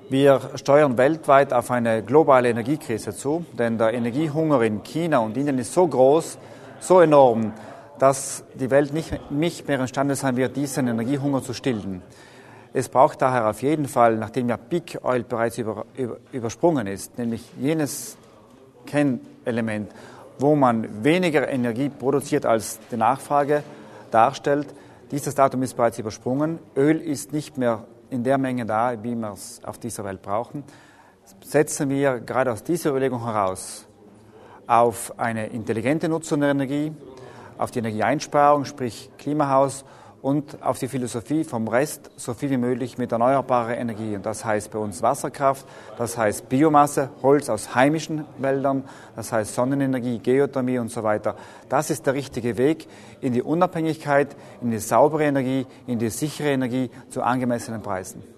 Wir steuern weltweit auf eine globale Energiekrise zu, denn der Energiehunger in China und Indien ist so groß, so enorm, dass die Welt nicht mehr imstande sein wird, diesen Energiehunger zu stillen. Es braucht daher auf jeden Fall, nachdem ja Peak Oil bereits übersprungen ist, nämlich jenes Kennelement, wo man weniger Energie produziert, als die Nachfrage darstellt. Dieses Datum ist bereits übersprungen. Öl ist nicht mehr in der Menge da, wie wir es auf dieser Welt brauchen. Setzen wir gerade aus dieser Überlegung heraus auf eine intelligente Nutzung der Energie, auf die Energieeinsparung, sprich Klimahaus, und auf die Philosophie vom Rest so viel wie möglich mit erneuerbarer Energie. Und das heißt bei uns Wasserkraft, das heißt Biomasse, Holz aus heimischen Wäldern, das heißt Sonnenenergie, Geothermie und so weiter. Das ist der richtige Weg in die Unabhängigkeit, in die saubere Energie, in die sichere Energie zu angemessenen Preisen.